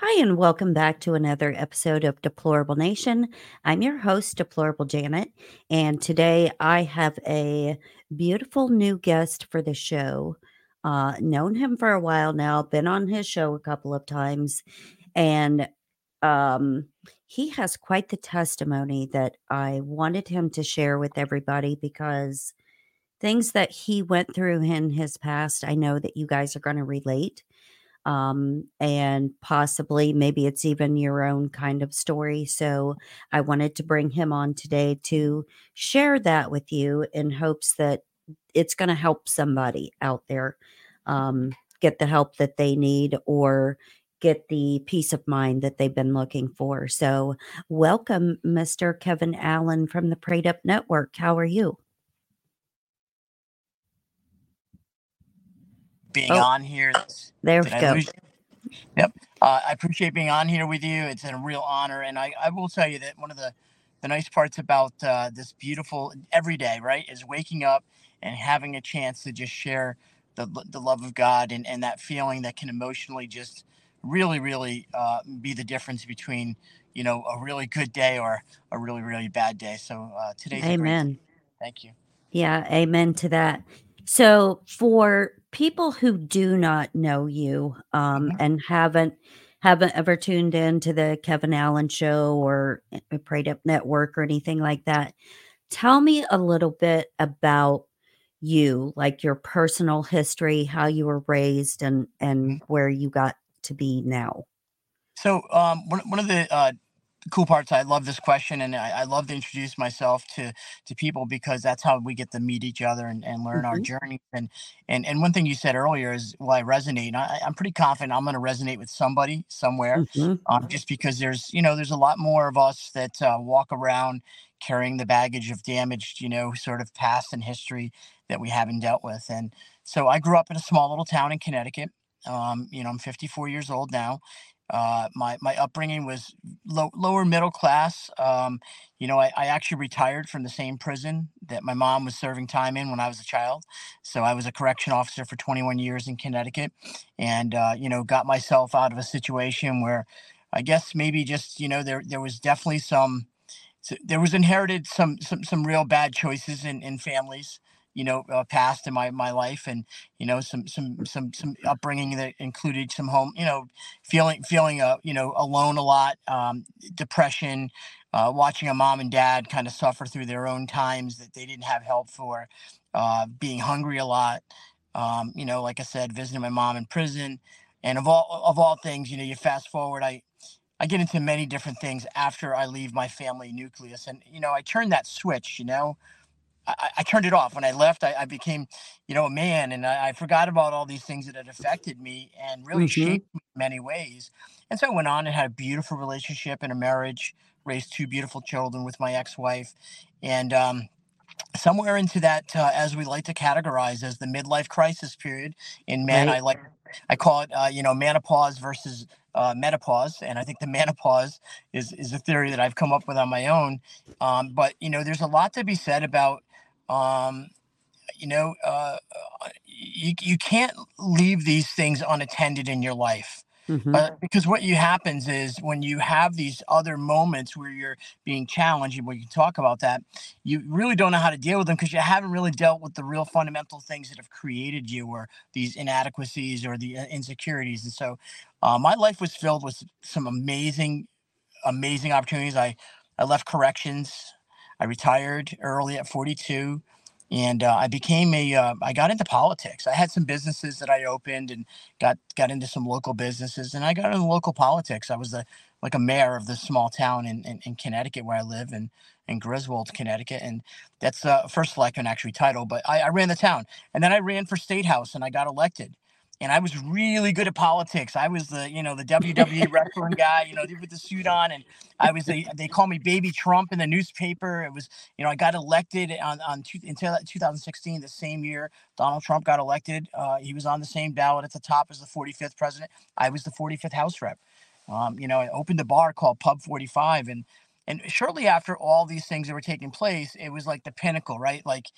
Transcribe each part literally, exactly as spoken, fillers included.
Hi, and welcome back to another episode of Deplorable Nation. I'm your host, Deplorable Janet, and today I have a beautiful new guest for the show. Uh, known him for a while now, been on his show a couple of times, and um, he has quite the testimony that I wanted him to share with everybody because things that he went through in his past, I know that you guys are going to relate, um, and possibly maybe it's even your own kind of story. So I wanted to bring him on today to share that with you in hopes that it's going to help somebody out there um, get the help that they need or get the peace of mind that they've been looking for. So, welcome, Mister Kevin Allen from the Prayed Up Network. How are you? Being Oh, on here. there Did we I go. lose you? Yep. Uh, I appreciate being on here with you. It's a real honor, and I, I will tell you that one of the the nice parts about uh, this beautiful every day, right, is waking up and having a chance to just share the the love of God and and that feeling that can emotionally just really really uh, be the difference between you know a really good day or a really really bad day. So uh, today's a great day. Amen. Thank you. Yeah, amen to that. So, for people who do not know you, um, Mhm. and haven't haven't ever tuned in to the Kevin Allen Show or a Prayed Up Network or anything like that, tell me a little bit about you, like your personal history, how you were raised, and and where you got to be now. So um, one, one of the uh, cool parts, I love this question, and I, I love to introduce myself to to people because that's how we get to meet each other and, and learn our Mhm, journey. And and and one thing you said earlier is, well, I resonate. And I, I'm pretty confident I'm going to resonate with somebody somewhere, mhm, um, just because there's you know there's a lot more of us that uh, walk around carrying the baggage of damaged you know sort of past and history that we haven't dealt with. And so I grew up in a small little town in Connecticut. Um, you know, I'm fifty-four years old now. Uh, my my upbringing was low, lower middle class. Um, you know, I, I actually retired from the same prison that my mom was serving time in when I was a child. So I was a correction officer for twenty-one years in Connecticut, and uh, you know, got myself out of a situation where I guess maybe just you know there there was definitely some so there was inherited some some some real bad choices in in families you know uh, past in my my life, and you know some some some some upbringing that included some home you know feeling feeling uh you know alone a lot, um depression, uh watching a mom and dad kind of suffer through their own times that they didn't have help for, uh being hungry a lot, um you know like I said, visiting my mom in prison. And of all of all things, you know you fast forward, I I get into many different things after I leave my family nucleus. And, you know, I turned that switch, you know, I, I turned it off. When I left, I, I became, you know, a man, and I, I forgot about all these things that had affected me and really mhm. shaped me in many ways. And so I went on and had a beautiful relationship and a marriage, raised two beautiful children with my ex-wife. And, um, somewhere into that, uh, as we like to categorize as the midlife crisis period in men, I Right. like I call it, uh, you know, menopause versus uh, menopause, and I think the menopause is is a theory that I've come up with on my own. Um, but you know, there's a lot to be said about, um, you know, uh, uh, you you can't leave these things unattended in your life. Mhm. Uh, because what you happens is when you have these other moments where you're being challenged, and we can talk about that, you really don't know how to deal with them because you haven't really dealt with the real fundamental things that have created you, or these inadequacies or the uh, insecurities. And so, uh, my life was filled with some amazing, amazing opportunities. I I left corrections. I retired early at forty-two, and uh, I became a. Uh, I got into politics. I had some businesses that I opened and got got into some local businesses, and I got into local politics. I was the like a mayor of this small town in, in, in Connecticut where I live, in in Griswold, Connecticut, and that's uh, first election actually title. But I, I ran the town, and then I ran for state house, and I got elected, and I was really good at politics. I was the, you know, the W W E wrestling guy, you know, with the suit on, and I was a, they call me Baby Trump in the newspaper. It was, you know, I got elected on on two, until two thousand sixteen, the same year Donald Trump got elected. Uh, he was on the same ballot at the top as the forty-fifth president. I was the forty-fifth House rep. Um, you know, I opened a bar called Pub forty-five, and and shortly after all these things that were taking place, it was like the pinnacle, right? Like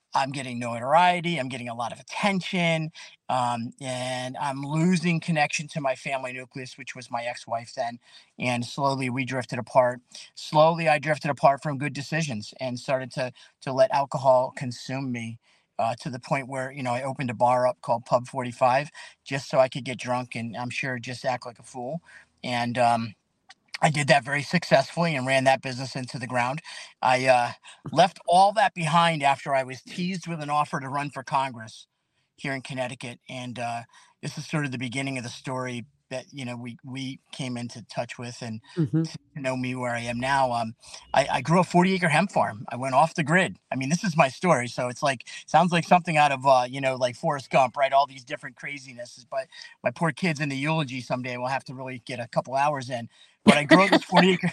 I'm getting notoriety, I'm getting a lot of attention, um, and I'm losing connection to my family nucleus, which was my ex-wife then. And slowly we drifted apart. Slowly I drifted apart from good decisions and started to to let alcohol consume me. Uh, to the point where, you know, I opened a bar up called Pub forty-five just so I could get drunk and I'm sure just act like a fool. And um, I did that very successfully and ran that business into the ground. I uh, left all that behind after I was teased with an offer to run for Congress here in Connecticut, and uh, this is sort of the beginning of the story that you know we we came into touch with and Mhm. to know me where I am now. Um, I, I grew a forty acre hemp farm. I went off the grid. I mean, this is my story, so it's like sounds like something out of uh, you know like Forrest Gump, right? All these different crazinesses, but my poor kids in the eulogy someday will have to really get a couple hours in. But I grow this forty acre.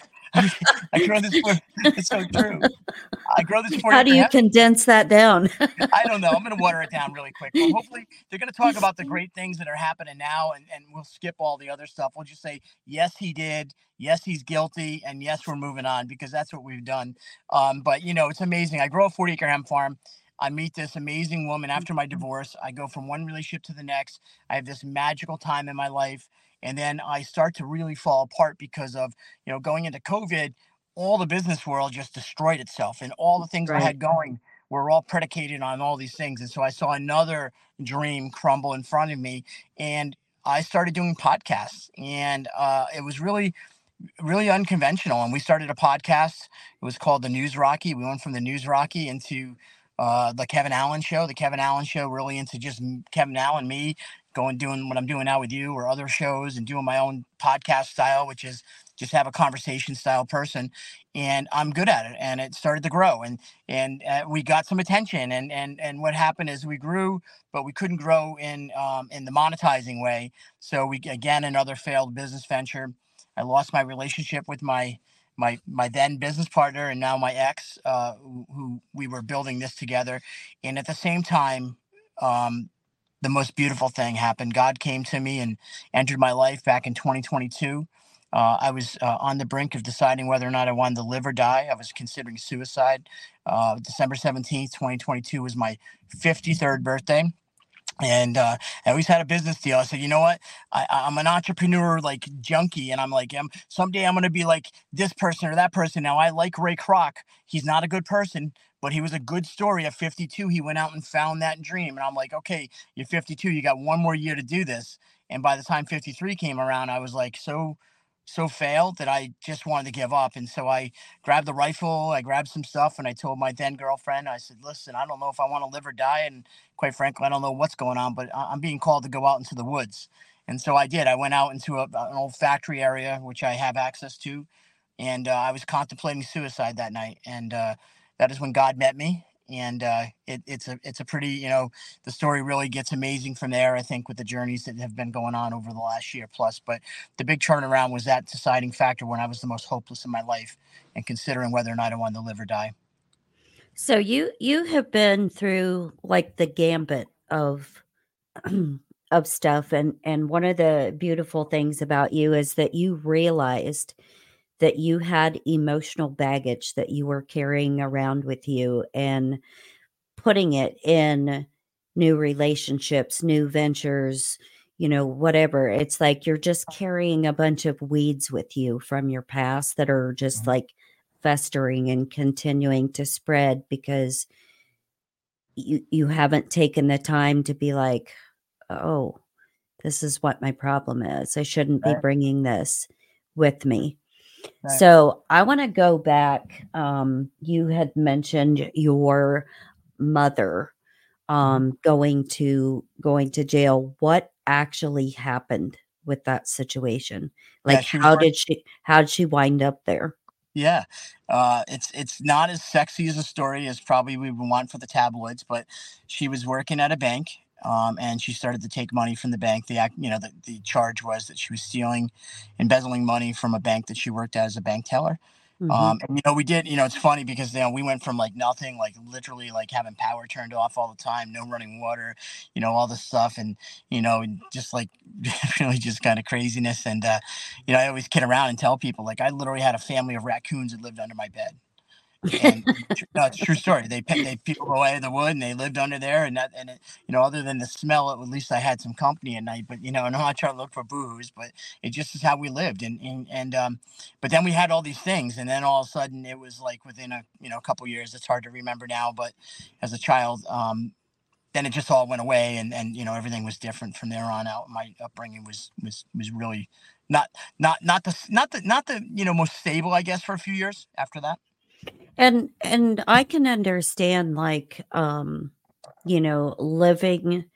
I grow this forty. It's so true. I grow this forty How do acre you hemp. condense that down? I don't know. I'm going to water it down really quick, but hopefully they're going to talk about the great things that are happening now, and, and we'll skip all the other stuff. We'll just say, yes, he did. Yes, he's guilty. And yes, we're moving on because that's what we've done. Um, but, you know, it's amazing. I grow a forty acre hemp farm. I meet this amazing woman after my divorce. I go from one relationship to the next. I have this magical time in my life. And then I start to really fall apart because of, you know, going into COVID, all the business world just destroyed itself and all the things I Right. had going were all predicated on all these things. And so I saw another dream crumble in front of me, and I started doing podcasts. And uh, it was really, really unconventional. And we started a podcast. It was called the News Rocky. We went from the News Rocky into uh, the Kevin Allen Show. The Kevin Allen Show really into just Kevin Allen, me going doing what I'm doing now with you or other shows and doing my own podcast style, which is just have a conversation style person. And I'm good at it. And it started to grow. And and uh, we got some attention. And and and what happened is we grew, but we couldn't grow in um, in the monetizing way. So we again another failed business venture. I lost my relationship with my my my then business partner and now my ex, uh, who, who we were building this together. And at the same time, um, the most beautiful thing happened. God came to me and entered my life back in twenty twenty-two. Uh, I was uh, on the brink of deciding whether or not I wanted to live or die. I was considering suicide. Uh, December seventeenth, twenty twenty-two was my fifty-third birthday, and uh, I always had a business deal. I said, you know what? I, I'm an entrepreneur like junkie, and I'm like, um, someday I'm going to be like this person or that person. Now I like Ray Kroc. He's not a good person, but he was a good story. At fifty-two, he went out and found that dream, and I'm like, okay, you're fifty-two. You got one more year to do this. And by the time fifty-three came around, I was like so so failed that I just wanted to give up. And so I grabbed the rifle, I grabbed some stuff, and I told my then girlfriend, I said, listen, I don't know if I want to live or die. And quite frankly, I don't know what's going on, but I- am being called to go out into the woods. And so I did. I went out into a, an old factory area, which I have access to. And uh, I was contemplating suicide that night. And uh, that is when God met me. And uh, it, it's a it's a pretty, you know, the story really gets amazing from there, I think, with the journeys that have been going on over the last year plus. But the big turnaround was that deciding factor when I was the most hopeless in my life and considering whether or not I wanted to live or die. So you you have been through like the gambit of of stuff, and and one of the beautiful things about you is that you realized that you had emotional baggage that you were carrying around with you and putting it in new relationships, new ventures, you know, whatever. It's like you're just carrying a bunch of weeds with you from your past that are just Mhm. like festering and continuing to spread because you you haven't taken the time to be like, "Oh, this is what my problem is. I shouldn't be Right, bringing this with me." right. So, I wanna go back, um, you had mentioned your mother, Mhm. um, going to going to jail. What actually happened with that situation? Yeah, Like, she was how working. did she how did she wind up there? Yeah, uh, it's it's not as sexy as a story as probably we would want for the tabloids, but she was working at a bank, um, and she started to take money from the bank. The act, you know, the, the charge was that she was stealing, embezzling money from a bank that she worked at as a bank teller. Mhm. Um, and you know, we did. You know, it's funny because you know we went from like nothing, like literally like having power turned off all the time, no running water, you know, all this stuff, and you know, just like really just kind of craziness. And uh, you know, I always kid around and tell people like I literally had a family of raccoons that lived under my bed. And no, it's a true story. They pe- they peeled away the wood and they lived under there, and that and it, you know, other than the smell, at least I had some company at night. But you know, and I'm not trying to look for booze, but it just is how we lived. And and and um, but then we had all these things, and then all of a sudden it was like within a you know a couple years. It's hard to remember now, but as a child, um, then it just all went away, and and you know everything was different from there on out. My upbringing was was was really not not not the not the not the you know most stable, I guess, for a few years after that. And and I can understand, like, um, you know, living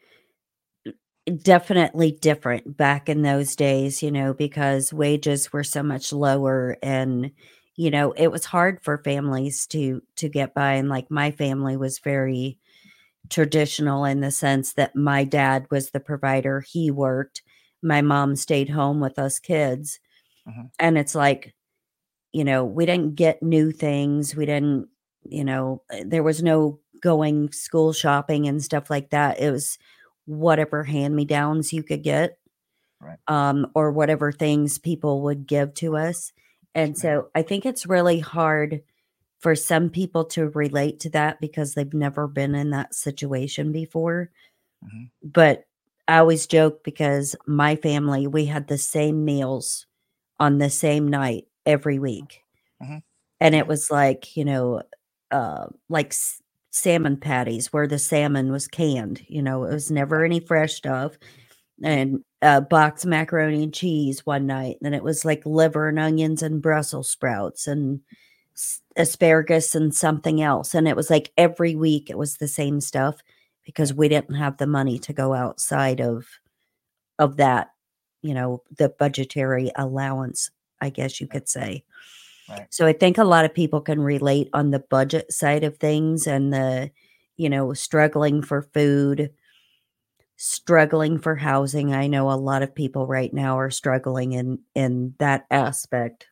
definitely different back in those days, you know, because wages were so much lower, and you know, it was hard for families to to get by. And like my family was very traditional in the sense that my dad was the provider, he worked, my mom stayed home with us kids. Hmm. And it's like, you know, we didn't get new things. We didn't, you know, uh, there was no going school shopping and stuff like that. It was whatever hand-me-downs you could get, Right. um, or whatever things people would give to us. And Right. so I think it's really hard for some people to relate to that because they've never been in that situation before. Hmm. But I always joke because my family, we had the same meals on the same night every week. Hmm. And it Yeah. was like, you know, uh, like s- salmon patties where the salmon was canned. You know, it was never any fresh stuff. Yeah. And uh, box macaroni and cheese one night. Then it was like liver and onions and Brussels sprouts and s- asparagus and something else. And it was like every week it was the same stuff because Yeah. we didn't have the money to go outside of of that, you know, the budgetary allowance, I guess you Right. could say. Right. So I think a lot of people can relate on the budget side of things and the, you know, struggling for food, struggling for housing. I know a lot of people right now are struggling in in that aspect.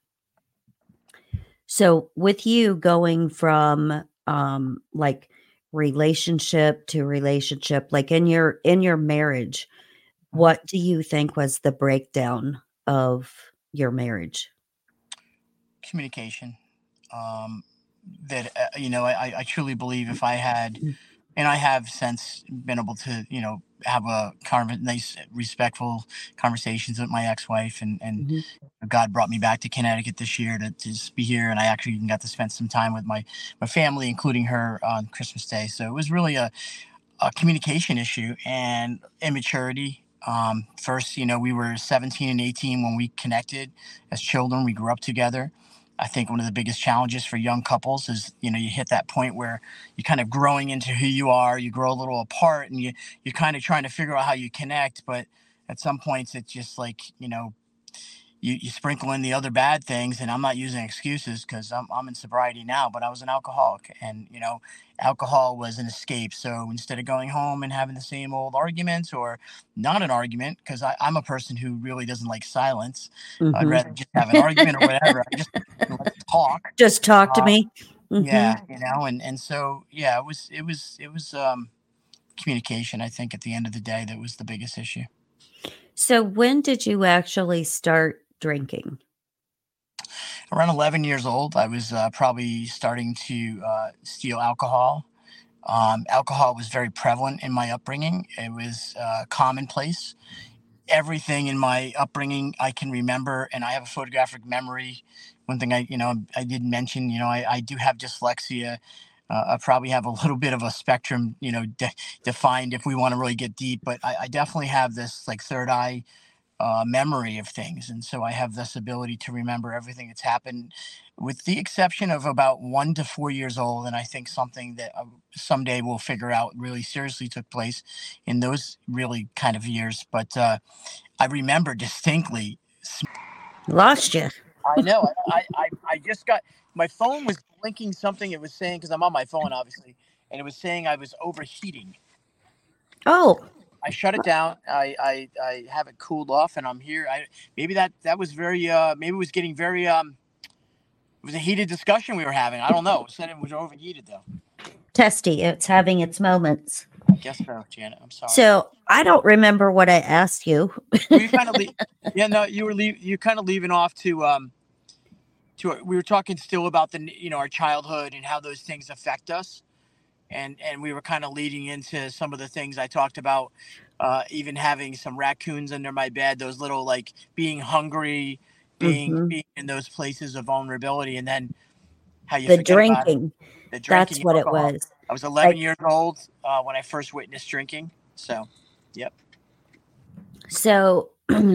So with you going from um like relationship to relationship, like in your in your marriage, Hmm. what do you think was the breakdown of your marriage? Communication. Um, that uh, you know, I, I truly believe if I had, and I have since been able to, you know, have a kind of nice, respectful conversations with my ex-wife, and and Mhm. God brought me back to Connecticut this year to, to just be here, and I actually even got to spend some time with my my family, including her on Christmas Day. So it was really a, a communication issue and immaturity. Um, first, you know, we were seventeen and eighteen when we connected as children. We grew up together. I think one of the biggest challenges for young couples is, you know, you hit that point where you're kind of growing into who you are. You grow a little apart, and you you're kind of trying to figure out how you connect. But at some points, it's just like, you know, you, you sprinkle in the other bad things. And I'm not using excuses because I'm, I'm in sobriety now, but I was an alcoholic, and you know alcohol was an escape. So instead of going home and having the same old arguments, or not an argument, because I'm a person who really doesn't like silence, I'd Mhm. rather just have an argument or whatever. I just, let's talk. Just talk to uh, me. Mhm. yeah, you know and and so yeah, it was it was it was um communication, I think, at the end of the day, that was the biggest issue. So when did you actually start drinking? Around eleven years old, I was uh, probably starting to uh, steal alcohol. Um, alcohol was very prevalent in my upbringing. It was uh, commonplace. Everything in my upbringing I can remember, and I have a photographic memory. One thing I, you know, I didn't mention, you know, I, I do have dyslexia. Uh, I probably have a little bit of a spectrum, you know, de- defined if we want to really get deep, but I, I definitely have this like third eye uh, memory of things. And so I have this ability to remember everything that's happened, with the exception of about one to four years old. And I think something that uh, someday we'll figure out really seriously took place in those really kind of years. But uh, I remember distinctly. Lost you. I know. I, I, I just got my phone was blinking something. It was saying, because I'm on my phone, obviously, and it was saying I was overheating. Oh, I shut it down. I, I, I have it cooled off, and I'm here. I maybe that that was very uh maybe it was getting very um it was a heated discussion we were having. I don't know. It said it was overheated though. testy. It's having its moments. I guess so, Janet. I'm sorry. So I don't remember what I asked you. Well, you kind of leave. Yeah, no, you were leave. You kind of leaving off to um to we were talking still about the you know our childhood and how those things affect us, and and we were kind of leading into some of the things I talked about, uh, even having some raccoons under my bed, those little like being hungry, being Mhm. being in those places of vulnerability, and then how you The forget about it, drinking, the that's drinking what it alcohol. was. I was eleven Like, years old uh, when I first witnessed drinking. So, yep. so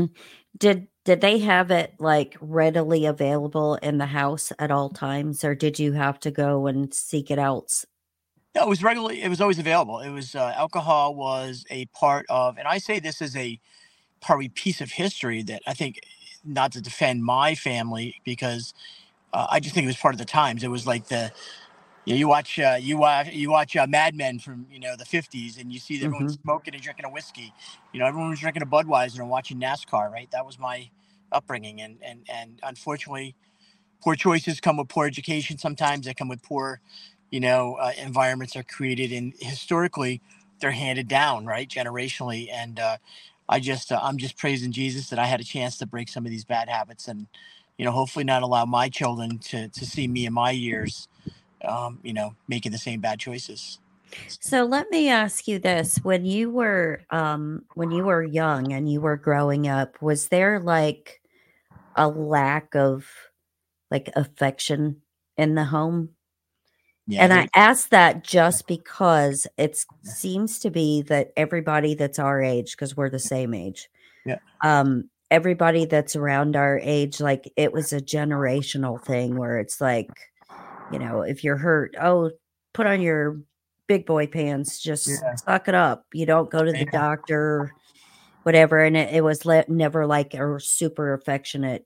did did they have it, like, readily available in the house at all times, or did you have to go and seek it out? S No, it was regularly. It was always available. It was uh, alcohol was a part of, and I say this as a probably piece of history that I think, not to defend my family because uh, I just think it was part of the times. It was like the you, know, you watch uh, you watch you watch uh, Mad Men from you know the fifties, and you see everyone Mhm. smoking and drinking a whiskey. You know, everyone was drinking a Budweiser and watching NASCAR. Right, that was my upbringing, and and and unfortunately, poor choices come with poor education. Sometimes they come with poor, you know, uh, environments are created, and historically, they're handed down, right, generationally. And uh, I just, uh, I'm just praising Jesus that I had a chance to break some of these bad habits, and you know, hopefully not allow my children to to see me in my years, um, you know, making the same bad choices. So let me ask you this, when you were, um when you were young and you were growing up, was there, like, a lack of, like, affection in the home? Yeah, And there. I ask that just because it seems to be that everybody that's our age, because 'cause we're the same age, Yeah, um, everybody that's around our age, like, it was a generational thing where it's like, you know, if you're hurt, "Oh, put on your big boy pants, just yeah, suck it up. You don't go to the yeah. doctor," whatever, and it it was le never like a super affectionate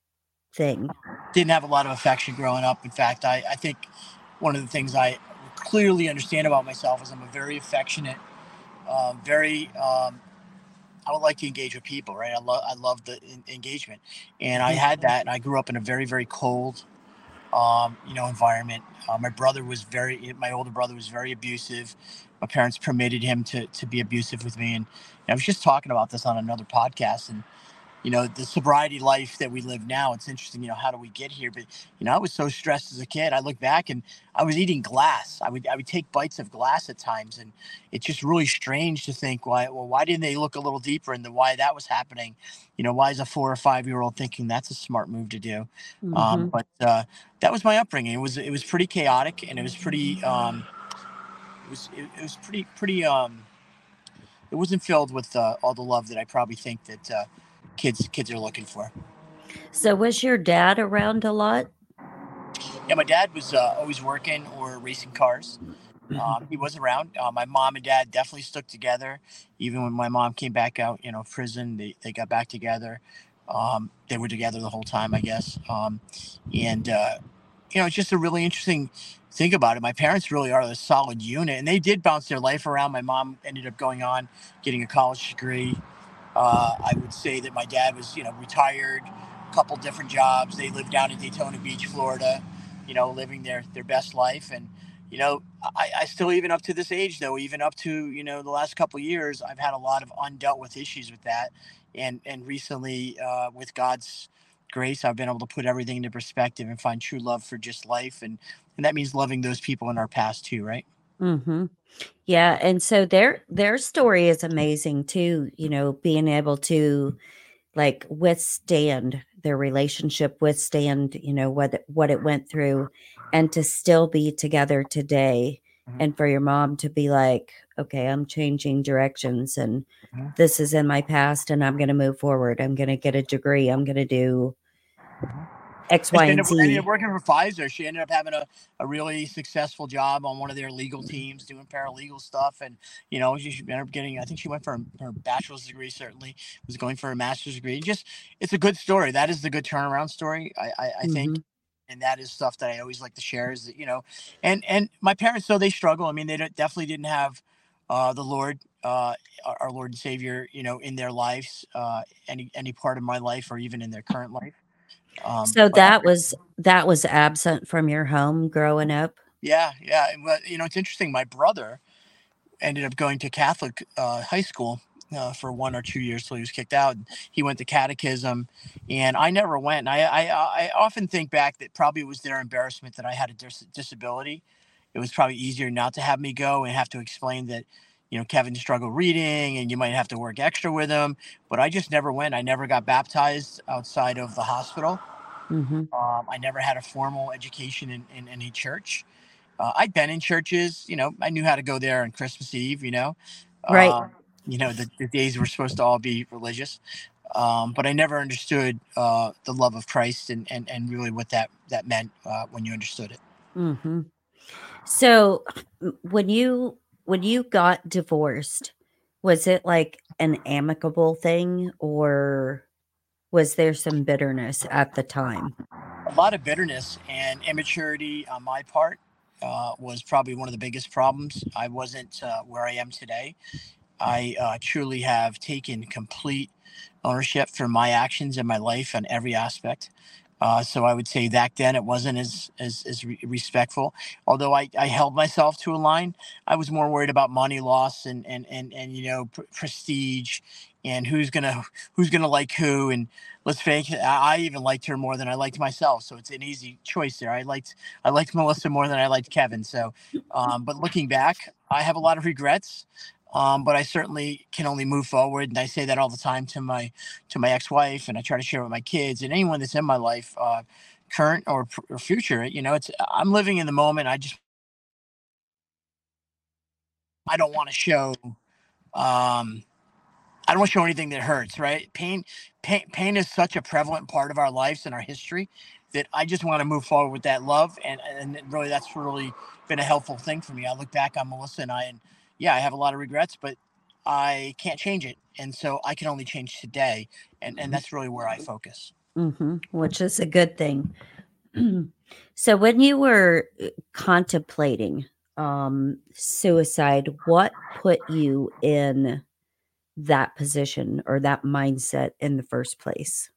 thing. Didn't have a lot of affection growing up. In fact, I, I think one of the things I clearly understand about myself is I'm a very affectionate, um, very um, I would like to engage with people, right? I love I love the in- engagement, and I Mhm, had that. And I grew up in a very very cold, um, you know, environment. Uh, my brother was very, my older brother was very abusive. My parents permitted him to to be abusive with me, and, and I was just talking about this on another podcast, and you know the sobriety life that we live now, it's interesting, you know how do we get here, but you know I was so stressed as a kid. I look back and I was eating glass. I would i would take bites of glass at times, and it's just really strange to think why well why didn't they look a little deeper into why that was happening. You know why is a four or five year old thinking that's a smart move to do? um, mhm. but uh, that was my upbringing. It was it was pretty chaotic, and it was pretty um, it was it, it was pretty pretty um, it wasn't filled with uh, all the love that I probably think that uh, kids kids are looking for. So was your dad around a lot? Yeah, my dad was uh, always working or racing cars. Mhm. Um, he was around. Uh, my mom and dad definitely stuck together. Even when my mom came back out, you know, prison, they, they got back together. Um, they were together the whole time, I guess. Um, and, uh, you know, it's just a really interesting thing about it. My parents really are a solid unit, and they did bounce their life around. My mom ended up going on, getting a college degree. Uh, I would say that my dad was, you know, retired, a couple different jobs. They lived down in Daytona Beach, Florida, you know, living their their best life. And you know, I, I still, even up to this age, though, even up to you know the last couple of years, I've had a lot of undealt with issues with that. And and recently, uh, with God's grace, I've been able to put everything into perspective and find true love for just life, and and that means loving those people in our past too, right? Mhm. Yeah, and so their their story is amazing too, you know, being able to, like, withstand their relationship, withstand, you know, what it what it went through, and to still be together today, Mhm, and for your mom to be like, "Okay, I'm changing directions, and mhm, this is in my past, and I'm gonna move forward. I'm gonna get a degree. I'm gonna do mhm. X, And Y, she ended and up, ended up Z." working for Pfizer. She ended up having a, a really successful job on one of their legal teams, doing paralegal stuff. And, you know, she, she ended up getting, I think she went for her, her bachelor's degree, certainly, was going for a master's degree. And just, it's a good story. That is the good turnaround story, I, I, I think. Mhm. And that is stuff that I always like to share is that, you know, and, and my parents, though they struggle. I mean, they don't, definitely didn't have uh, the Lord, uh, our, our Lord and Savior, you know, in their lives, uh, any, any part of my life or even in their current life. Um, So but that was that was absent from your home growing up? Yeah, yeah. But you know, it's interesting. My brother ended up going to Catholic uh, high school, uh, for one or two years till he was kicked out. He went to catechism, and I never went. And I, I I often think back that probably it was their embarrassment that I had a dis- disability. It was probably easier not to have me go and have to explain that, you know, Kevin struggled reading and you might have to work extra with him. But I just never went. I never got baptized outside of the hospital. Mhm. Um, I never had a formal education in, in any church. Uh, I'd been in churches, you know, I knew how to go there on Christmas Eve, you know. Right. Um, you know, the, the days were supposed to all be religious. Um, but I never understood uh, the love of Christ and, and, and really what that, that meant uh, when you understood it. Mhm. So, m when you when you got divorced, was it like an amicable thing, or was there some bitterness at the time? A lot of bitterness and immaturity on my part uh, was probably one of the biggest problems. I wasn't uh, where I am today. I uh, truly have taken complete ownership for my actions in my life on every aspect. Uh, so I would say back then it wasn't as as, as re- respectful. Although I, I held myself to a line, I was more worried about money loss and and and and you know pr- prestige and who's gonna who's gonna like who. And let's face it, I, I even liked her more than I liked myself. So it's an easy choice there. I liked I liked Melissa more than I liked Kevin. So, um, but looking back, I have a lot of regrets. Um, but I certainly can only move forward, and I say that all the time to my to my ex-wife, and I try to share with my kids and anyone that's in my life, uh, current or, or future. You know, it's I'm living in the moment. I just I don't want to show. Um, I don't want to show anything that hurts. Right? Pain, pain, pain is such a prevalent part of our lives and our history that I just want to move forward with that love, and and really that's really been a helpful thing for me. I look back on Melissa and I, and yeah, I have a lot of regrets, but I can't change it, and so I can only change today, and and Mhm. that's really where I focus. Mhm. Which is a good thing. So when you were, uh, contemplating, um, suicide, what put you in that position or that mindset in the first place?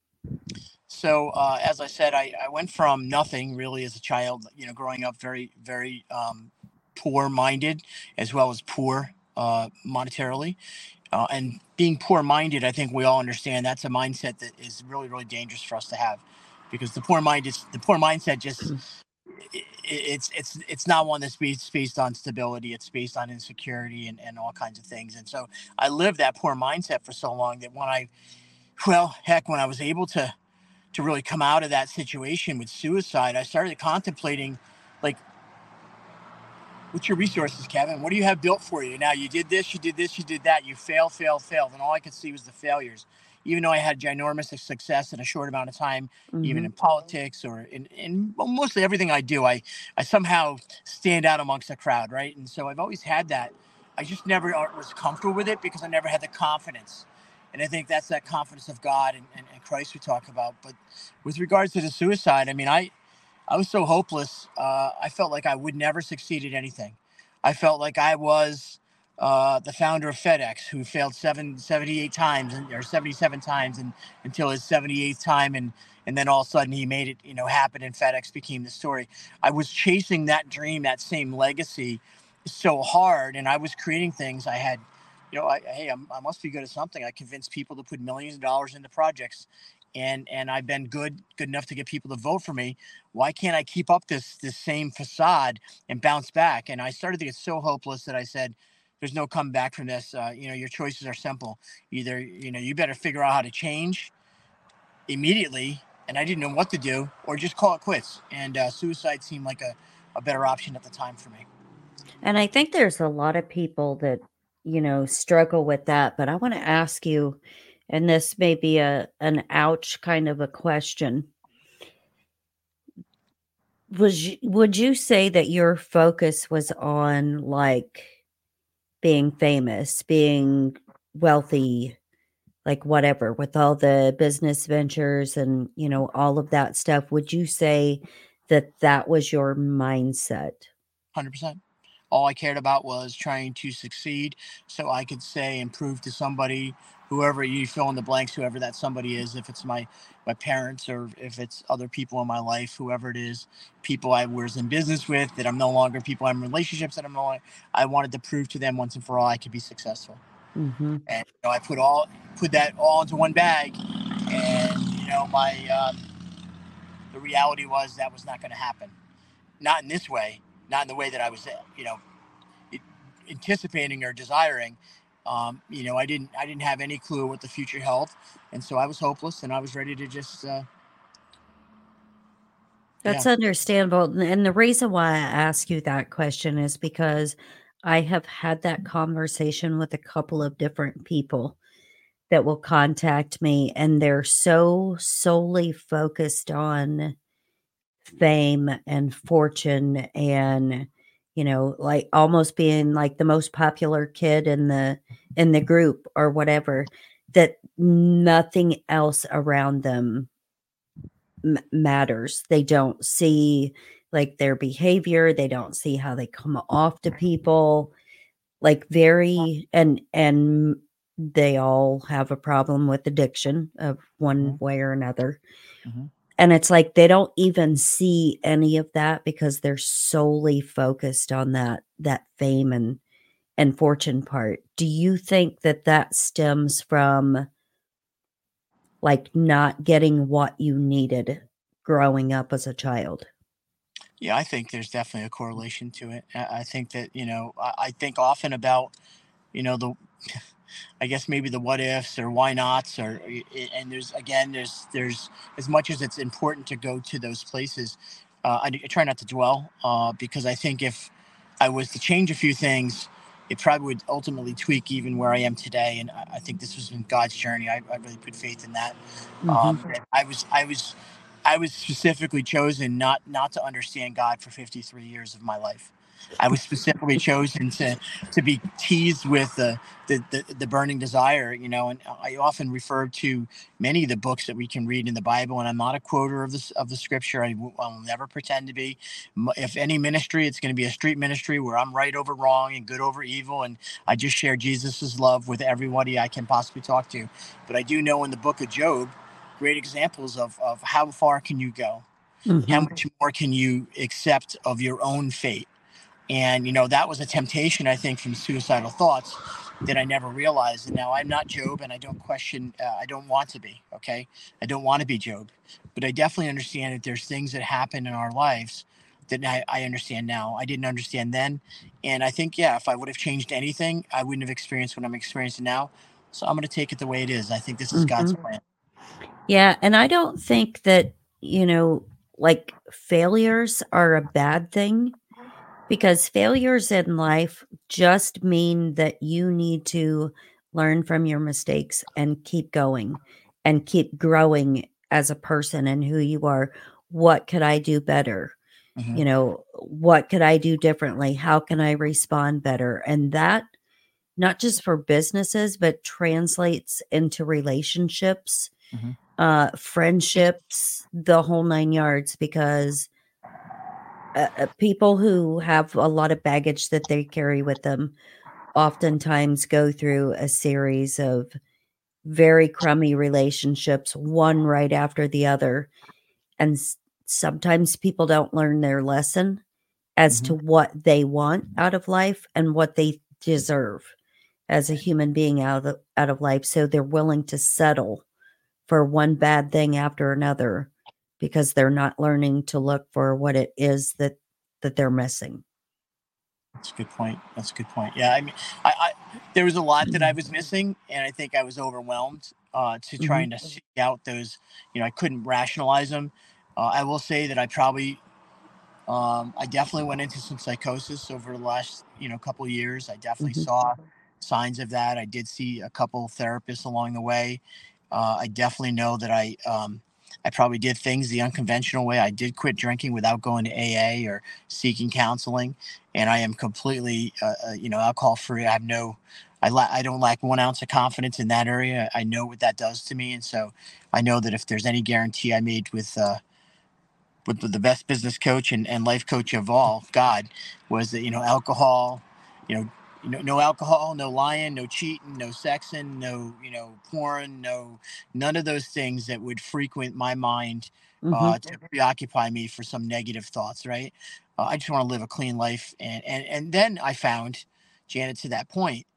So, uh, as I said, I, I went from nothing really as a child, you know, growing up very, very um, poor minded as well as poor uh, monetarily. Uh, and being poor minded, I think we all understand that's a mindset that is really, really dangerous for us to have because the poor mind is the poor mindset just i- it's it's it's not one that's based, based on stability. It's based on insecurity and, and all kinds of things. And so I lived that poor mindset for so long that when I, well, heck, when I was able to to really come out of that situation with suicide, I started contemplating, like, what's your resources, Kevin? What do you have built for you? Now, you did this, you did this, you did that. You failed, failed, failed. And all I could see was the failures. Even though I had ginormous success in a short amount of time, even Mhm. in politics or in, in mostly everything I do, I, I somehow stand out amongst the crowd, right? And so I've always had that. I just never uh, was comfortable with it because I never had the confidence. And I think that's that confidence of God and, and, and Christ we talk about. But with regards to the suicide, I mean, I, I was so hopeless. Uh, I felt like I would never succeed at anything. I felt like I was uh, the founder of FedEx, who failed seven, seventy-eight times and, or seventy-seven times and, until his seventy-eighth time. And, and then all of a sudden he made it, you know, happen and FedEx became the story. I was chasing that dream, that same legacy so hard. And I was creating things I had, you know, I, hey, I'm, I must be good at something. I convinced people to put millions of dollars into projects, and and I've been good good enough to get people to vote for me. Why can't I keep up this this same facade and bounce back? And I started to get so hopeless that I said, "There's no coming back from this. Uh, you know, your choices are simple. Either you know you better figure out how to change immediately." And I didn't know what to do, or just call it quits. And uh, suicide seemed like a, a better option at the time for me. And I think there's a lot of people that, you know, struggle with that, but I wanna ask you, and this may be a an ouch kind of a question. Was you would you say that your focus was on, like, being famous, being wealthy, like, whatever, with all the business ventures and, you know, all of that stuff? Would you say that that was your mindset? one hundred percent. All I cared about was trying to succeed so I could say and prove to somebody, whoever you fill in the blanks, whoever that somebody is, if it's my my parents or if it's other people in my life, whoever it is, people I was in business with that I'm no longer, people I'm in relationships that I'm no longer, I wanted to prove to them once and for all I could be successful. Mhm. And you know, I put all put that all into one bag, and you know, my um, the reality was that was not going to happen. Not in this way, not in the way that I was, you know, anticipating or desiring. Um, you know, I didn't I didn't have any clue what the future held, and so I was hopeless, and I was ready to just, uh, yeah. That's understandable, and the reason why I ask you that question is because I have had that conversation with a couple of different people that will contact me, and they're so solely focused on fame and fortune and, you know, like, almost being, like, the most popular kid in the in the group or whatever, that nothing else around them m matters. They don't see, like, their behavior, they don't see how they come off to people, like, very and and they all have a problem with addiction of one Hmm. way or another, Hmm. and it's like they don't even see any of that because they're solely focused on that that fame and and fortune part. Do you think that that stems from, like, not getting what you needed growing up as a child? Yeah, I think there's definitely a correlation to it. I, I think that you know, I, I think often about you know the I guess maybe the what ifs or why nots or and there's again there's there's as much as it's important to go to those places, uh, I, I try not to dwell uh, because I think if I was to change a few things, it probably would ultimately tweak even where I am today. And I, I think this was in God's journey. I, I really put faith in that. Mhm, Um, I was I was I was specifically chosen not not to understand God for fifty-three years of my life. I was specifically chosen to to be teased with the the, the the burning desire, you know. And I often refer to many of the books that we can read in the Bible. And I'm not a quoter of this of the scripture. I will, I'll never pretend to be. If any ministry, it's going to be a street ministry where I'm right over wrong and good over evil, and I just share Jesus's love with everybody I can possibly talk to. But I do know in the book of Job, great examples of of how far can you go, how mhm, much more can you accept of your own fate. And, you know, that was a temptation, I think, from suicidal thoughts that I never realized. And now I'm not Job and I don't question, uh, I don't want to be, okay? I don't want to be Job. But I definitely understand that there's things that happen in our lives that I, I understand now. I didn't understand then. And I think, yeah, if I would have changed anything, I wouldn't have experienced what I'm experiencing now. So I'm going to take it the way it is. I think this is God's mhm. plan. Yeah, and I don't think that, you know, like, failures are a bad thing because failures in life just mean that you need to learn from your mistakes and keep going and keep growing as a person and who you are. What could I do better? Hmm. You know, what could I do differently? How can I respond better? And that, not just for businesses, but translates into relationships, Hmm. uh, friendships, the whole nine yards, because uh, uh, people who have a lot of baggage that they carry with them oftentimes go through a series of very crummy relationships, one right after the other. And s- sometimes people don't learn their lesson as Hmm. to what they want out of life and what they deserve as a human being out of out of life. So they're willing to settle for one bad thing after another because they're not learning to look for what it is that that they're missing. That's a good point. That's a good point. Yeah, I mean, I, I there was a lot that I Mhm. was missing, and I think I was overwhelmed uh, to Mhm. trying to seek out those. You know, I couldn't rationalize them. Uh, I will say that I probably, um, I definitely went into some psychosis over the last, you know, couple of years. I definitely Mhm. saw signs of that. I did see a couple therapists along the way. Uh, I definitely know that I, um, I probably did things the unconventional way. I did quit drinking without going to A A or seeking counseling, and I am completely, uh, uh, you know, alcohol free. I have no, I la- I don't lack one ounce of confidence in that area. I know what that does to me, and so I know that if there's any guarantee I made with, uh, with the best business coach and, and life coach of all, God, was that, you know, alcohol, you know, you know, no alcohol, no lying, no cheating, no sexing, no, you know, porn, no, none of those things that would frequent my mind Mhm. uh, to preoccupy me for some negative thoughts, right? Uh, I just want to live a clean life. And, and, and then I found, Janet, to that point,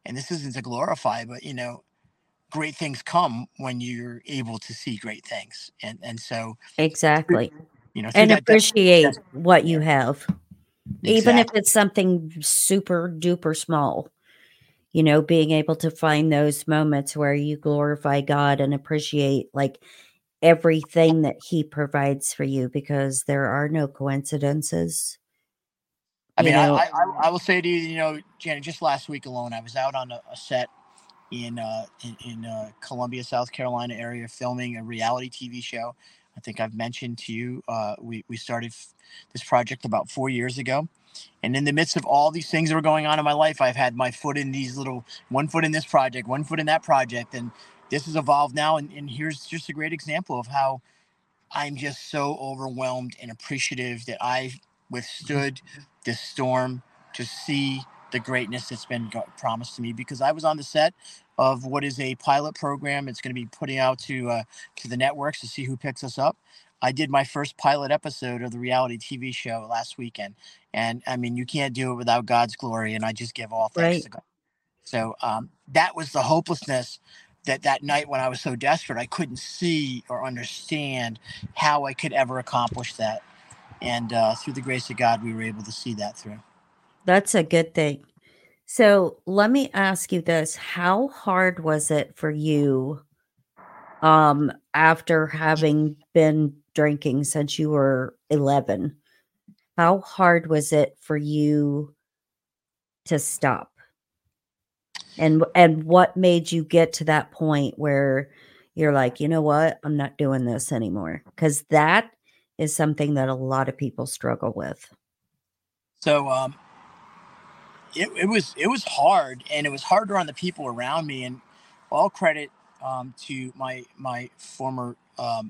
And this isn't to glorify, but you know, great things come when you're able to see great things. And and so, Exactly. you know, through And that, that, appreciate that what yeah, you have, even if exactly. it's something super duper small. You know, being able to find those moments where you glorify God and appreciate, like, everything that He provides for you, because there are no coincidences, I you mean, I, know. I, I I will say to you, you know, Janet, just last week alone, I was out on a, a set in uh, in, in uh, Columbia, South Carolina area, filming a reality T V show. I think I've mentioned to you, uh, we we started f- this project about four years ago, and in the midst of all these things that were going on in my life, I've had my foot in these little, one foot in this project, one foot in that project, and this has evolved now. And, and here's just a great example of how I'm just so overwhelmed and appreciative that I withstood this storm to see the greatness that's been go- promised to me, because I was on the set of what is a pilot program. It's going to be putting out to uh, to the networks to see who picks us up. I did my first pilot episode of the reality T V show last weekend, and I mean, you can't do it without God's glory, and I just give all thanks Right. to God. So um, that was the hopelessness, that that night when I was so desperate, I couldn't see or understand how I could ever accomplish that. And uh, through the grace of God, we were able to see that through. That's a good thing. So, let me ask you this, how hard was it for you, um, after having been drinking since you were eleven? How hard was it for you to stop? And and what made you get to that point where you're like, "You know what? I'm not doing this anymore," because that is something that a lot of people struggle with. So um, it, it was it was hard, and it was harder on the people around me. And all credit um, to my my former um,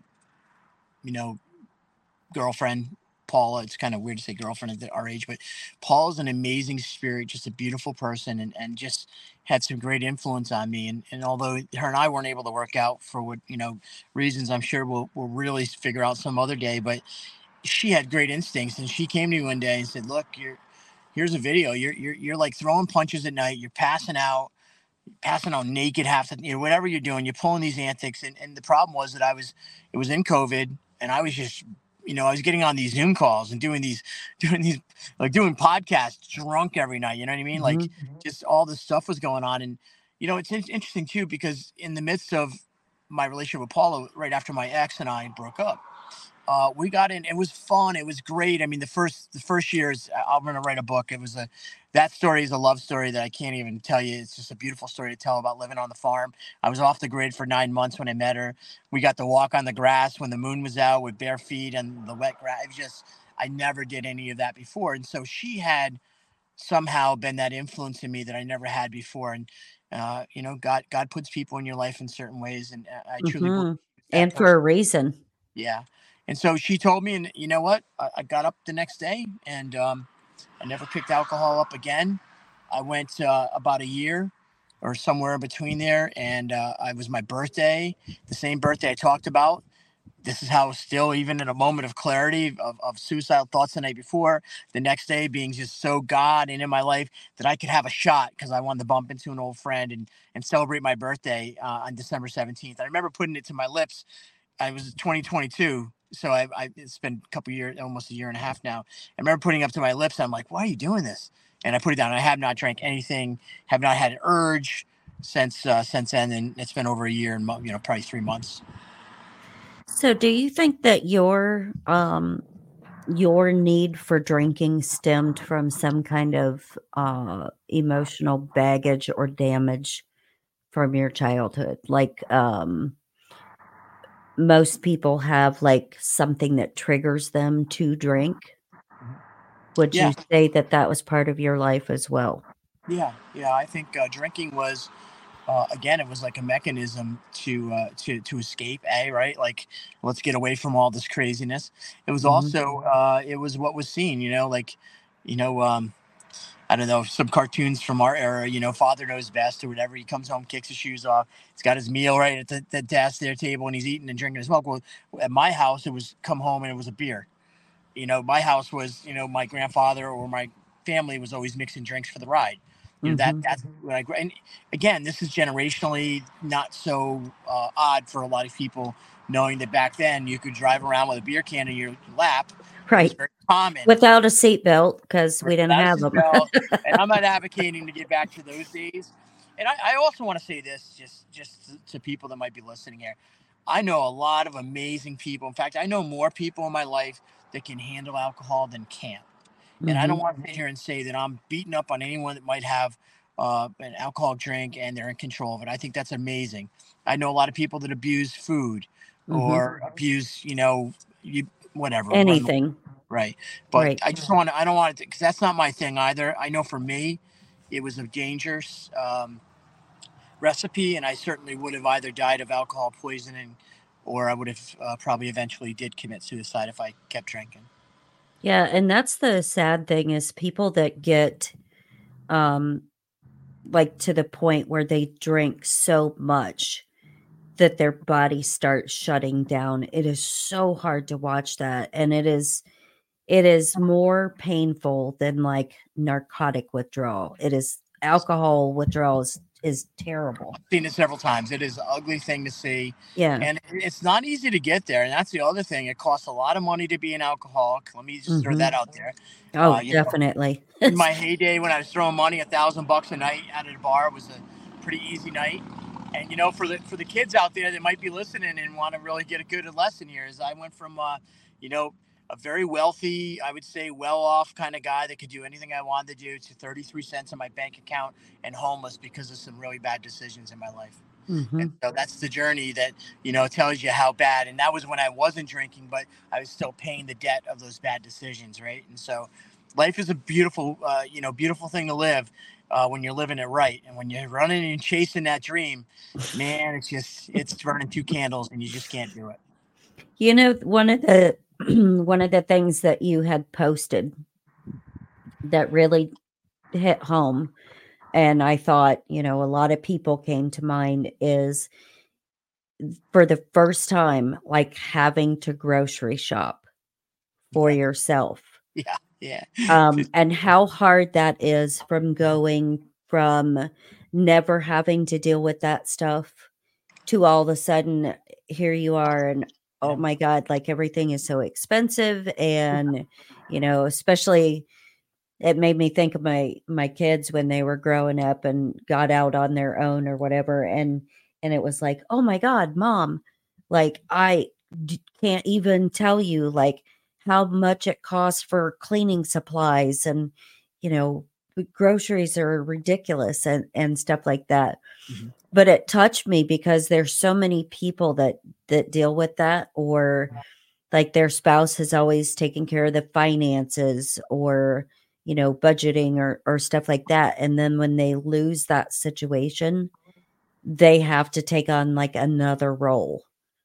you know girlfriend, Paula. It's kind of weird to say girlfriend at our age, but Paula's an amazing spirit, just a beautiful person, and, and just had some great influence on me. And, and although her and I weren't able to work out for what, you know, reasons I'm sure we'll, we'll really figure out some other day, but she had great instincts. And she came to me one day and said, look, you're, here's a video. You're, you're, you're like throwing punches at night. You're passing out, passing out naked half the, you know, whatever you're doing, you're pulling these antics. And, and the problem was that I was, it was in COVID, and I was just, you know, I was getting on these Zoom calls and doing these, doing these, like doing podcasts drunk every night. You know what I mean? Like, Mhm. just all this stuff was going on. And, you know, it's in- interesting too, because in the midst of my relationship with Paula, right after my ex and I broke up, uh, we got in. It was fun. It was great. I mean, the first the first years, I'm gonna write a book. It was a That story is a love story that I can't even tell you. It's just a beautiful story to tell about living on the farm. I was off the grid for nine months when I met her. We got to walk on the grass when the moon was out with bare feet and the wet grass. It was just, I never did any of that before, and so she had somehow been that influence in me that I never had before. And uh, you know, God God puts people in your life in certain ways, and uh, I truly believe Mhm. that And for a person. reason. Yeah. And so she told me, and you know what? I, I got up the next day, and um, I never picked alcohol up again. I went uh, about a year or somewhere in between there, and uh, I was my birthday, the same birthday I talked about. This is how, still, even in a moment of clarity of, of suicidal thoughts the night before, the next day being just so God and in my life that I could have a shot because I wanted to bump into an old friend and and celebrate my birthday uh, on December seventeenth. I remember putting it to my lips. I was twenty twenty-two. So I, I it's been a couple years, almost a year and a half now. I remember putting it up to my lips. I'm like, why are you doing this? And I put it down. I have not drank anything, have not had an urge since uh, since then. And it's been over a year and you know probably three months. So, do you think that your, um your need for drinking stemmed from some kind of, uh, emotional baggage or damage from your childhood? Like, um most people have, like, something that triggers them to drink. Would Yeah, you say that that was part of your life as well? yeah, yeah. I think uh, drinking was uh, again, it was like a mechanism to uh, to to escape. A right, like let's get away from all this craziness. It was Mhm. also uh, it was what was seen. You know, like you know. Um, I don't know, some cartoons from our era, you know, father knows best or whatever. He comes home, kicks his shoes off. He's got his meal right at the, the desk, their table, and he's eating and drinking his milk. Well, at my house, it was come home and it was a beer. You know, my house was, you know, my grandfather or my family was always mixing drinks for the ride. You know, that Mhm. that's what I and again, this is generationally not so uh, odd for a lot of people, knowing that back then you could drive around with a beer can in your lap. It was Right. very common Without a seatbelt because we didn't without a have them. seatbelt. And I'm not advocating to get back to those days. And I, I also want to say this just just to, to people that might be listening here. I know a lot of amazing people. In fact, I know more people in my life that can handle alcohol than can't. And I don't Mhm. want to sit here and say that I'm beating up on anyone that might have uh, an alcoholic drink and they're in control of it. I think that's amazing. I know a lot of people that abuse food Mhm. or abuse, you know, you whatever, run the Anything. right. But Right. I just want to, I don't want it because that's not my thing either. I know for me, it was a dangerous um, recipe, and I certainly would have either died of alcohol poisoning or I would have uh, probably eventually did commit suicide if I kept drinking. Yeah, and that's the sad thing is people that get, um, like, to the point where they drink so much that their body starts shutting down. It is so hard to watch that, and it is it is more painful than, like, narcotic withdrawal. It is alcohol withdrawal is is terrible. Seen it several times. It is an ugly thing to see, Yeah. and it's not easy to get there. And that's the other thing. It costs a lot of money to be an alcoholic. Let me just throw that Mhm. out there. Oh, Uh, you know, definitely. in my heyday when I was throwing money, a thousand bucks a night at a bar was a pretty easy night. And you know, for the for the kids out there that might be listening and want to really get a good lesson here, is I went from uh, you know, a very wealthy, I would say well off kind of guy that could do anything I wanted to do to thirty-three cents in my bank account and homeless because of some really bad decisions in my life. And Mhm. so that's the journey that, you know, tells you how bad. And that was when I wasn't drinking, but I was still paying the debt of those bad decisions. Right. And so life is a beautiful, uh, you know, beautiful thing to live uh, when you're living it right. And when you're running and chasing that dream, man, it's just, it's burning two candles and you just can't do it. You know, one of the one of the things that you had posted that really hit home, and I thought, you know, a lot of people came to mind is for the first time, like, having to grocery shop for Right. yourself, Yeah. Yeah. um, and how hard that is from going from never having to deal with that stuff to all of a sudden, here you are and, oh Yeah. my god, like, everything is so expensive and, you know, especially it made me think of my my kids when they were growing up and got out on their own or whatever, and and it was like, "Oh my god, mom, like, I d can't even tell you, like, how much it costs for cleaning supplies and, you know, the groceries are ridiculous," and and stuff like that. Mhm. But it touched me because there's so many people that that deal with that or, like, their spouse has always taken care of the finances or, you know, budgeting or or stuff like that, and then when they lose that situation, they have to take on, like, another role.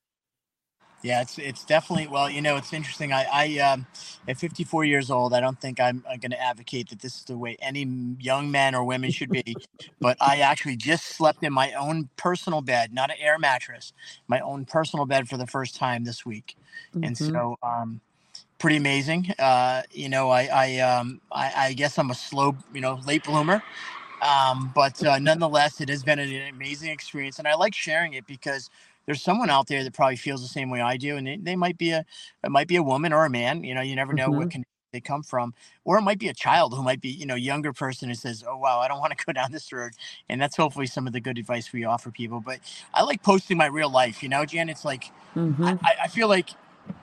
Yeah, it's it's definitely well, you know, it's interesting. I I um, at fifty-four years old, I don't think I'm, I'm going to advocate that this is the way any m- young men or women should be. But I actually just slept in my own personal bed, not an air mattress, my own personal bed for the first time this week, and Mhm, so um, pretty amazing. Uh, you know, I I um I, I guess I'm a slow, you know, late bloomer. Um, but uh, nonetheless, it has been an amazing experience, and I like sharing it because there's someone out there that probably feels the same way I do, and they, they might be a it might be a woman or a man. You know, you never know what mhm, can they come from, or it might be a child who might be you know younger person who says, "Oh wow, I don't want to go down this road," and that's hopefully some of the good advice we offer people. But I like posting my real life. You know, Jan, it's like I, mhm, I I feel like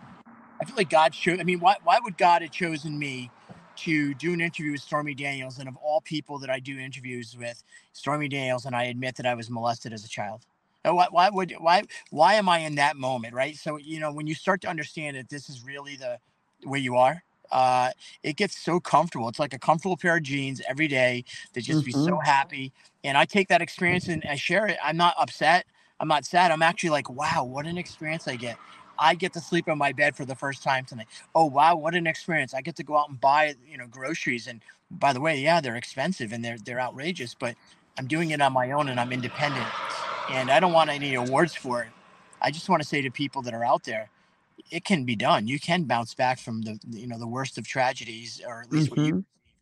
I feel like God chose. I mean, why why would God have chosen me to do an interview with Stormy Daniels? And of all people that I do interviews with, Stormy Daniels, and I admit that I was molested as a child. Uh, Why, why would why why am I in that moment, right? So you know, when you start to understand that this is really the where you are, uh, it gets so comfortable. It's like a comfortable pair of jeans every day that just be so mhm. happy. And I take that experience and I share it. I'm not upset. I'm not sad. I'm actually like, wow, what an experience I get. I get to sleep in my bed for the first time tonight. Oh wow, what an experience! I get to go out and buy, you know, groceries. And by the way, yeah, they're expensive and they're they're outrageous, but I'm doing it on my own and I'm independent. And I don't want any awards for it. I just want to say to people that are out there, it can be done. You can bounce back from the you know the worst of tragedies, or at least what you Mhm.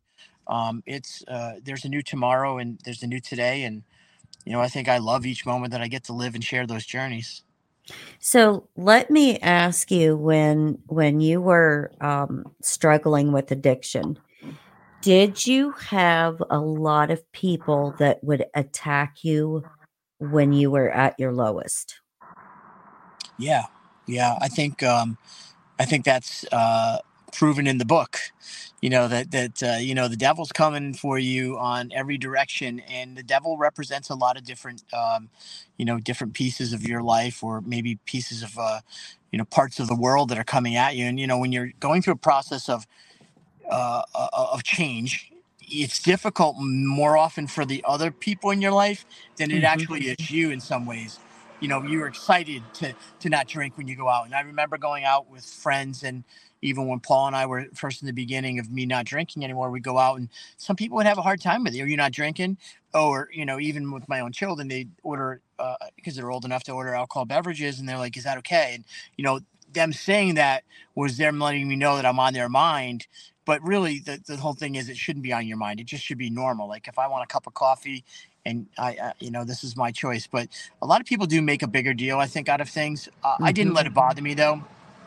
Um, it's uh, there's a new tomorrow and there's a new today, and you know I think I love each moment that I get to live and share those journeys. So let me ask you, when when you were um, struggling with addiction, did you have a lot of people that would attack you when you were at your lowest? Yeah, yeah. I think um, I think that's uh, proven in the book. You know that that uh, you know the devil's coming for you on every direction, and the devil represents a lot of different, um, you know, different pieces of your life, or maybe pieces of, uh, you know, parts of the world that are coming at you. And you know, when you're going through a process of uh, uh, of change, it's difficult more often for the other people in your life than it Mhm. actually is you in some ways. You know, you're excited to to not drink when you go out. And I remember going out with friends, and even when Paul and I were first in the beginning of me not drinking anymore, we go out and some people would have a hard time with it. Are you not drinking? Or, you know, even with my own children, they order uh, because they're old enough to order alcohol beverages, and they're like, is that okay? And, you know, them saying that was them letting me know that I'm on their mind. But really, the, the whole thing is it shouldn't be on your mind. It just should be normal. Like if I want a cup of coffee, and I, I you know, this is my choice. But a lot of people do make a bigger deal, I think, out of things. Uh, I didn't Mhm. let it bother me though.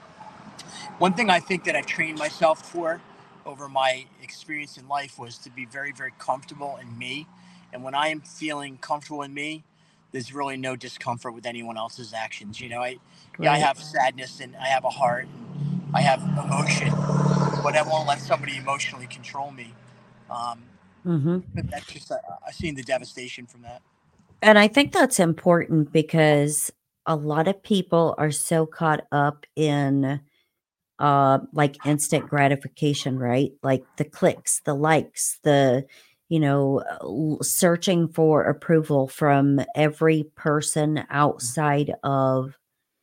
One thing I think that I've trained myself for over my experience in life was to be very, very comfortable in me. And when I am feeling comfortable in me, there's really no discomfort with anyone else's actions. You know, I, yeah, I Right. have sadness and I have a heart and I have emotion, but I won't let somebody emotionally control me. Um, Mhm. but that's just, uh, I've seen the devastation from that. And I think that's important because a lot of people are so caught up in, uh, like, instant gratification, right? Like, the clicks, the likes, the, you know, uh, l searching for approval from every person outside of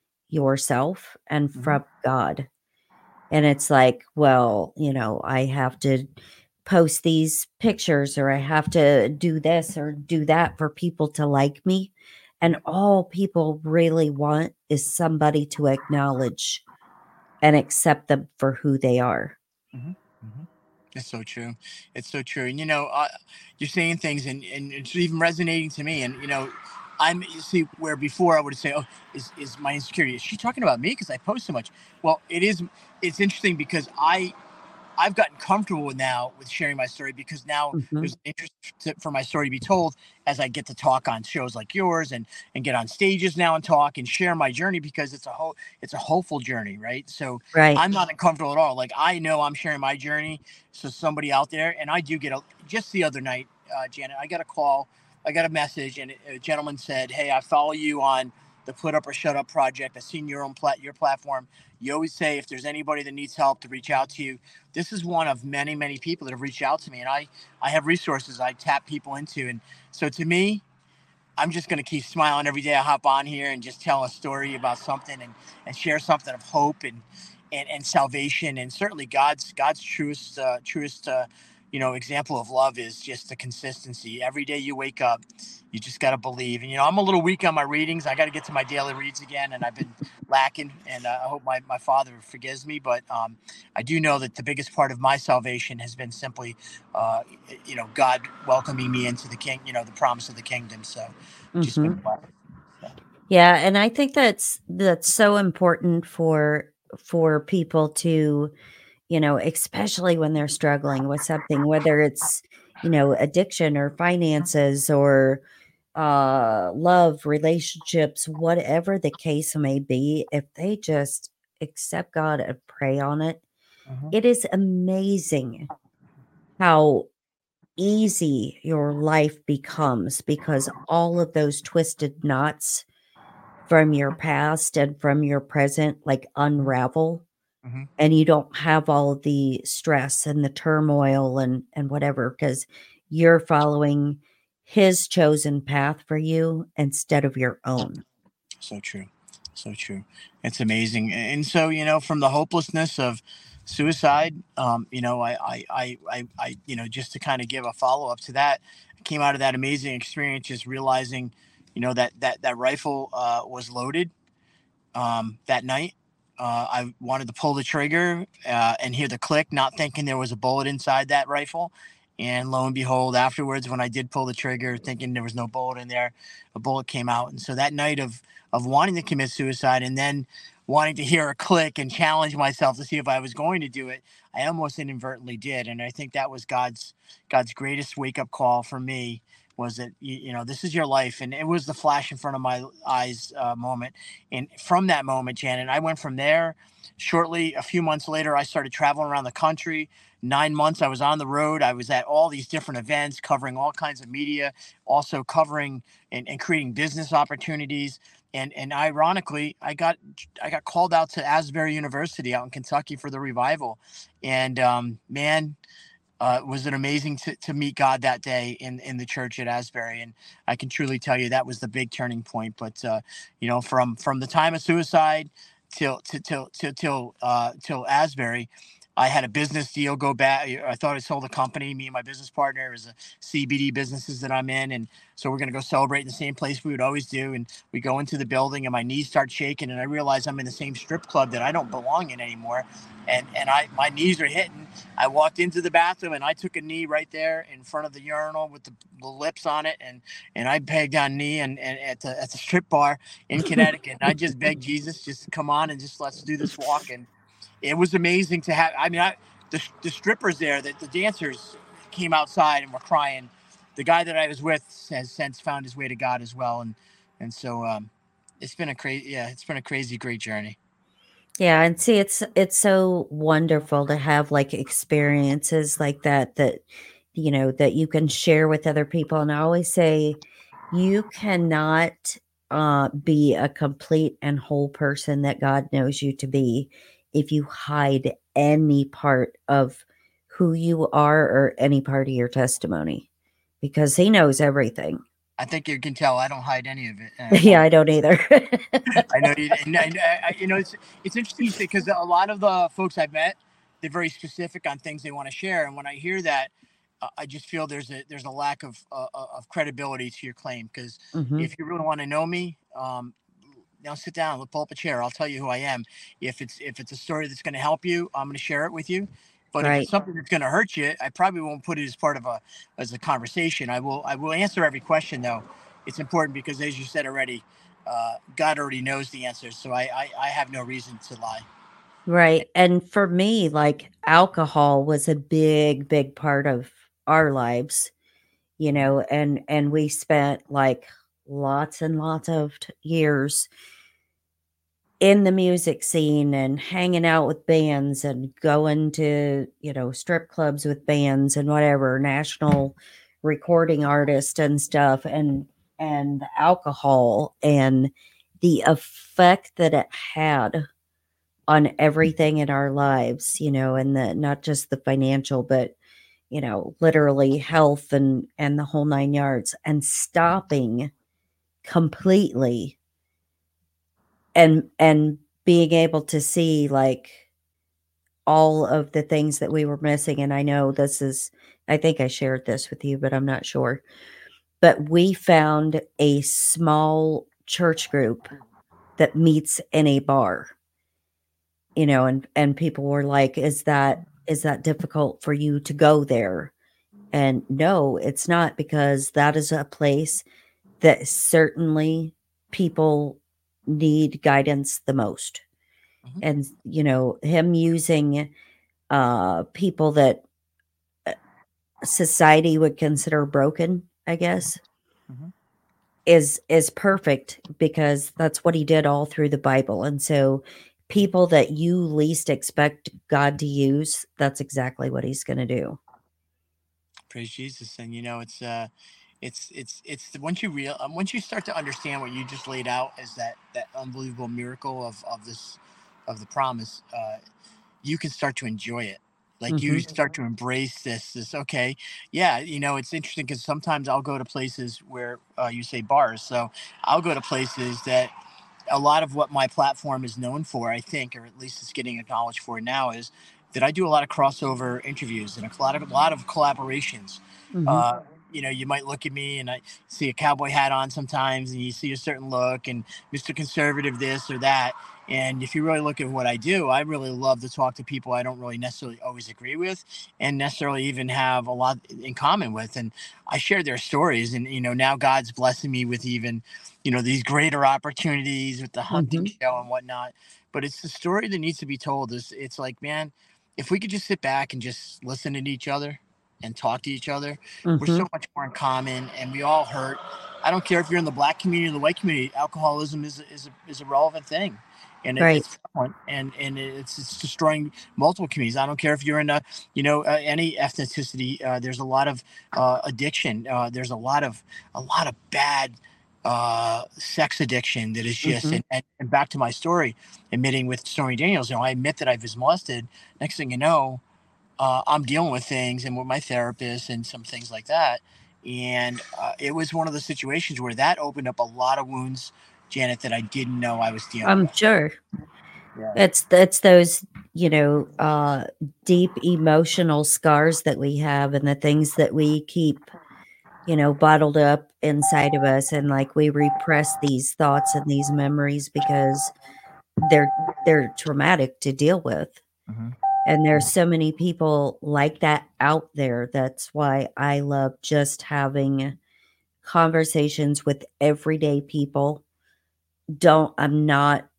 yourself and Mm-hmm. from God. And it's like, well, you know, I have to post these pictures, or I have to do this or do that for people to like me. And Mm-hmm. all people really want is somebody to acknowledge and accept them for who they are. Mm-hmm. Mm-hmm. It's so true. It's so true. And you know, uh, you're saying things, and, and it's even resonating to me. And you know, I'm you see where before I would say, "Oh, is is my insecurity? Is she talking about me because I post so much?" Well, it is. It's interesting because I I've gotten comfortable now with sharing my story because now Mhm. there's interest to, for my story to be told as I get to talk on shows like yours and and get on stages now and talk and share my journey because it's a whole it's a hopeful journey, right? So Right. I'm not uncomfortable at all. Like I know I'm sharing my journey, so somebody out there, and I do get a just the other night, uh, Janet, I got a call, I got a message, and a gentleman said, "Hey, I follow you on the Put Up or Shut Up project. I've seen your own plat your platform. You always say if there's anybody that needs help to reach out to you." This is one of many, many people that have reached out to me, and I, I have resources I tap people into. And so to me, I'm just going to keep smiling every day I hop on here and just tell a story about something and, and share something of hope and, and, and salvation. And certainly God's, God's truest, uh, truest, uh, you know, example of love is just the consistency. Every day you wake up, you just got to believe. And, you know, I'm a little weak on my readings. I got to get to my daily reads again. And I've been lacking, and uh, I hope my, my father forgives me. But um, I do know that the biggest part of my salvation has been simply, uh, you know, God welcoming me into the king, you know, the promise of the kingdom. So, just been Mhm. blessed. So, Yeah, and I think that's that's so important for for people to, you know, especially when they're struggling with something, whether it's, you know, addiction or finances or uh love, relationships, whatever the case may be, if they just accept God and pray on it, mhm. it is amazing how easy your life becomes, because all of those twisted knots from your past and from your present, like, unravel, Mhm. and you don't have all of the stress and the turmoil and and whatever, because 'cause you're following his chosen path for you instead of your own. So true. So true. It's amazing. And so, you know, from the hopelessness of suicide, um, you know, I, I, I, I, I you know, just to kind of give a follow up to that, I came out of that amazing experience just realizing, you know, that that that rifle uh, was loaded um, that night. Uh, I wanted to pull the trigger uh, and hear the click, not thinking there was a bullet inside that rifle. And lo and behold, afterwards, when I did pull the trigger, thinking there was no bullet in there, a bullet came out. And so that night of of wanting to commit suicide, and then wanting to hear a click and challenge myself to see if I was going to do it, I almost inadvertently did. And I think that was God's God's greatest wake up call for me, was that, you, you know, this is your life. And it was the flash in front of my eyes uh, moment. And from that moment, Janet, I went from there. Shortly, a few months later, I started traveling around the country. Nine months I was on the road. I was at all these different events, covering all kinds of media, also covering and, and creating business opportunities. And and ironically, I got I got called out to Asbury University out in Kentucky for the revival. And um, man, uh, was it amazing to, to meet God that day in, in the church at Asbury. And I can truly tell you that was the big turning point. But uh, you know, from from the time of suicide till till till till till, uh, till Asbury, I had a business deal go bad. I thought I sold a company. Me and my business partner, it was a C B D businesses that I'm in, and so we're gonna go celebrate in the same place we would always do. And we go into the building, and my knees start shaking, and I realize I'm in the same strip club that I don't belong in anymore. And and I my knees are hitting. I walked into the bathroom, and I took a knee right there in front of the urinal with the, the lips on it, and and I pegged on knee, and, and at the at the strip bar in Connecticut. And I just begged Jesus, just come on and just let's do this walk. And it was amazing to have. I mean, I, the, the strippers there, the, the dancers came outside and were crying. The guy that I was with has since found his way to God as well. And, and so, um, it's been a crazy, yeah, it's been a crazy, great journey. Yeah, and see, it's it's so wonderful to have, like, experiences like that that, you know, that you can share with other people, and I always say, you cannot, uh, be a complete and whole person that God knows you to be if you hide any part of who you are or any part of your testimony, because He knows everything. I think you can tell I don't hide any of it. Uh, Yeah, one, I don't either. I know you, and, and, I, you know, it's it's interesting you say, because a lot of the folks I've met, they're very specific on things they want to share, and when I hear that, uh, I just feel there's a there's a lack of uh, uh, of credibility to your claim. Because Mhm. if you really want to know me, um, now sit down, pull up a chair. I'll tell you who I am. If it's if it's a story that's going to help you, I'm going to share it with you. But if it's Right. something that's going to hurt you, I probably won't put it as part of a as a conversation. I will I will answer every question though. It's important because, as you said already, uh, God already knows the answers, so I, I I have no reason to lie. Right, and for me, like, alcohol was a big, big part of our lives, you know, and and we spent, like, lots and lots of t years in the music scene and hanging out with bands and going to, you know, strip clubs with bands and whatever, national recording artist and stuff, and and alcohol and the effect that it had on everything in our lives, you know, and the not just the financial, but, you know, literally health and and the whole nine yards, and stopping completely and and being able to see, like, all of the things that we were missing. And I know this is, I think I shared this with you, but I'm not sure. But we found a small church group that meets in a bar, you know, and and people were like, "Is that is that difficult for you to go there?" And no, it's not, because that is a place that certainly people need guidance the most. Mhm. And, you know, him using, uh, people that, uh, society would consider broken, I guess, Mhm. is is perfect, because that's what he did all through the Bible. And so people that you least expect God to use, that's exactly what he's gonna do. Praise Jesus. And you know, it's uh, it's it's it's the- once you real um, once you start to understand what you just laid out as that that unbelievable miracle of of this of the promise, uh, you can start to enjoy it. Like you Mhm, start to embrace this. This okay, yeah. You know, it's interesting because sometimes I'll go to places where uh, you say bars. So I'll go to places that a lot of what my platform is known for, I think, or at least it's getting acknowledged for now, is that I do a lot of crossover interviews and a lot of a lot of collaborations. mhm. Uh, you know, you might look at me and I see a cowboy hat on sometimes, and you see a certain look, and Mister Conservative this or that. And if you really look at what I do, I really love to talk to people I don't really necessarily always agree with, and necessarily even have a lot in common with. And I share their stories. And, you know, now God's blessing me with even, you know, these greater opportunities with the hunting Mhm. show and whatnot. But it's the story that needs to be told. It's, it's like, man, if we could just sit back and just listen to each other and talk to each other, we're so Mhm. much more in common, and we all hurt. I don't care if you're in the black community or the white community. Alcoholism is is a, is a relevant thing, and it, Right. it's prevalent, and and it's it's destroying multiple communities. I don't care if you're in a, you know, uh, any ethnicity. Uh, there's a lot of uh, addiction. Uh, there's a lot of a lot of bad uh sex addiction that is just, Mhm. and, and, and back to my story, admitting with Stormy Daniels, you know, I admit that I've molested. Next thing you know, uh, I'm dealing with things and with my therapist and some things like that. And uh, it was one of the situations where that opened up a lot of wounds, Janet, that I didn't know I was dealing I'm with. sure. Yeah. It's it's those, you know, uh, deep emotional scars that we have and the things that we keep, you know, bottled up inside of us, and, like, we repress these thoughts and these memories because they're they're traumatic to deal with. Hmm. And there's so many people like that out there. That's why I love just having conversations with everyday people. Don't I'm not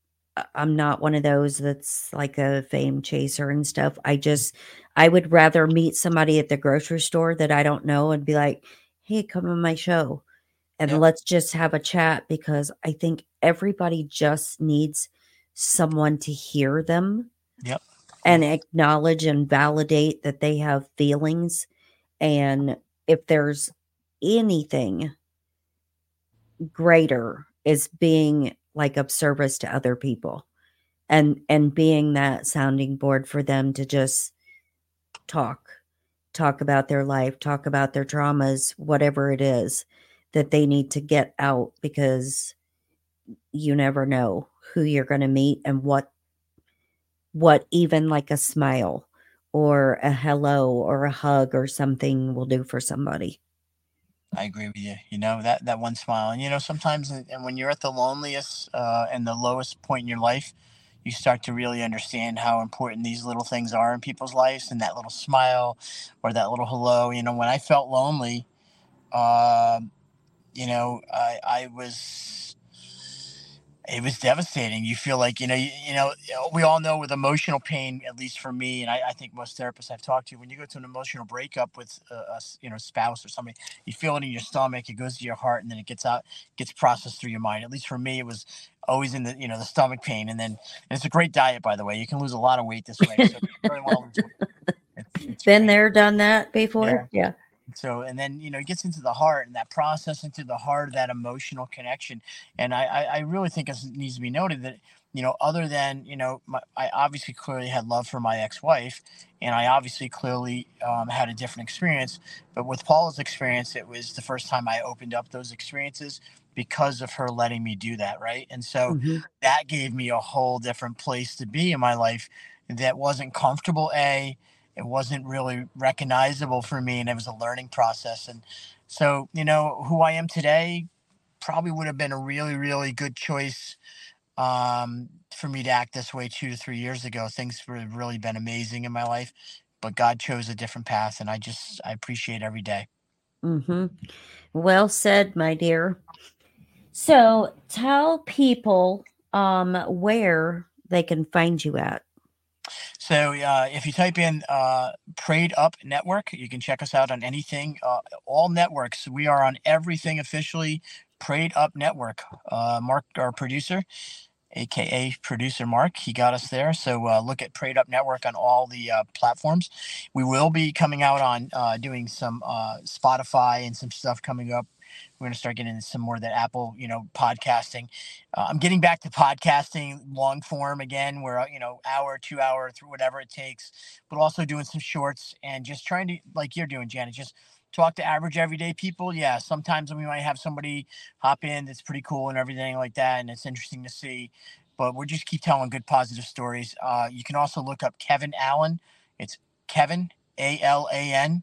I I'm not one of those that's like a fame chaser and stuff. I just I would rather meet somebody at the grocery store that I don't know and be like, "Hey, come on my show, and Yep. let's just have a chat," because I think everybody just needs someone to hear them Yep. Yep. and acknowledge and validate that they have feelings. And if there's anything greater is being like of service to other people, and and being that sounding board for them to just talk talk about their life, talk about their traumas, whatever it is that they need to get out, because you never know who you're going to meet and what what even like a smile or a hello or a hug or something will do for somebody. I agree with you. You know, that that one smile, and you know, sometimes, uh, and when you're at the loneliest uh, and the lowest point in your life, you start to really understand how important these little things are in people's lives, and that little smile or that little hello. You know, when I felt lonely, um, you know, I I was it was devastating. You feel like, you know, you, you know, we all know with emotional pain, at least for me, and I, I think most therapists I've talked to, when you go to an emotional breakup with a, a s- you know, spouse or somebody, you feel it in your stomach, it goes to your heart, and then it gets out, gets processed through your mind. At least for me, it was always in the, you know, the stomach pain, and then, and it's a great diet, by the way. You can lose a lot of weight this way, so if you really want to lose weight, it's it's Been great. there, done that Yeah. before. Yeah. So, and then, you know, it gets into the heart, and that process into the heart of that emotional connection. And I, I, I really think it needs to be noted that, you know, other than, you know, my, I obviously clearly had love for my ex-wife, and I obviously clearly um, had a different experience. But with Paula's experience, it was the first time I opened up those experiences because of her letting me do that. Right. And so Mhm. that gave me a whole different place to be in my life that wasn't comfortable. A, it wasn't really recognizable for me, and it was a learning process. And so, you know, who I am today probably would have been a really, really good choice um, for me to act this way two to three years ago. Things have really been amazing in my life, but God chose a different path, and I just I appreciate every day. Mhm. Well said, my dear. So, tell people um where they can find you at. So uh, if you type in uh, Prayed Up Network, you can check us out on anything, uh, all networks. We are on everything officially. Prayed Up Network. Uh, Mark, our producer, aka producer Mark. He got us there. So uh, look at Prayed Up Network on all the uh, platforms. We will be coming out on uh, doing some uh, Spotify and some stuff coming up. We're going to start getting into some more of that Apple, you know, podcasting. Uh, I'm getting back to podcasting long form again, where, uh, you know, hour, two hour, through whatever it takes, but also doing some shorts and just trying to, like you're doing, Janet, just talk to average everyday people. Yeah, sometimes we might have somebody hop in that's pretty cool and everything like that, and it's interesting to see. But we'll just keep telling good positive stories. Uh, you can also look up Kevin Allen. It's Kevin A L A N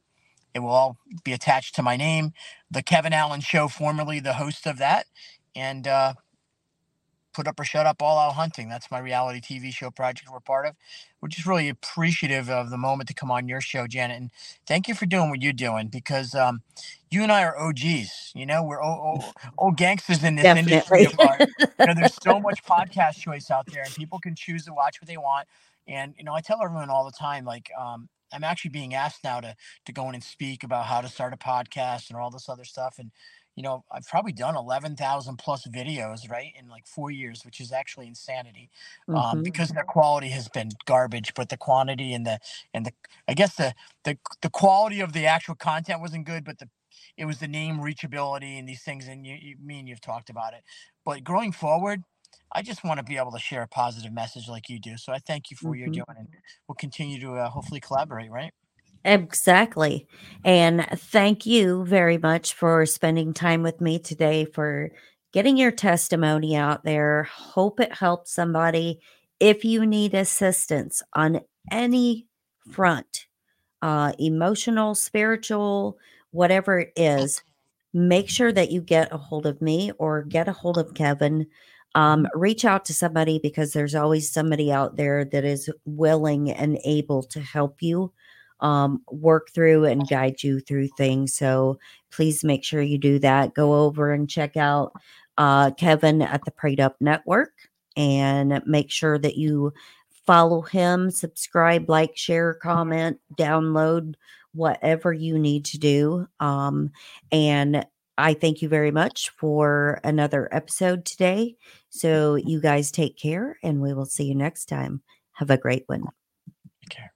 It will all be attached to my name, The Kevin Allen Show, formerly the host of that. And uh, Put Up or Shut Up All Out Hunting. That's my reality T V show project we're part of. We're just really appreciative of the moment to come on your show, Janet. And thank you for doing what you're doing, because um, you and I are O Gs. You know, we're old, old, old gangsters in this industry Definitely. of ours. You know, there's so much podcast choice out there, and people can choose to watch what they want. And, you know, I tell everyone all the time, like, um, I'm actually being asked now to to go in and speak about how to start a podcast and all this other stuff. And you know, I've probably done eleven thousand plus videos, right, in like four years, which is actually insanity, um, Mhm. because their quality has been garbage, but the quantity and the and the I guess the the the quality of the actual content wasn't good, but the it was the name reachability and these things, and you, you me and you've talked about it. But going forward, I just want to be able to share a positive message like you do. So I thank you for what you're Mhm. doing, and we'll continue to uh, hopefully collaborate, right? Exactly. And thank you very much for spending time with me today, for getting your testimony out there. Hope it helps somebody. If you need assistance on any front, uh, emotional, spiritual, whatever it is, make sure that you get a hold of me or get a hold of Kevin. Um, reach out to somebody, because there's always somebody out there that is willing and able to help you um, work through and guide you through things. So please make sure you do that. Go over and check out uh, Kevin at the Prayed Up Network, and make sure that you follow him, subscribe, like, share, comment, download, whatever you need to do. Um, and I thank you very much for another episode today. So you guys take care, and we will see you next time. Have a great one. Take care.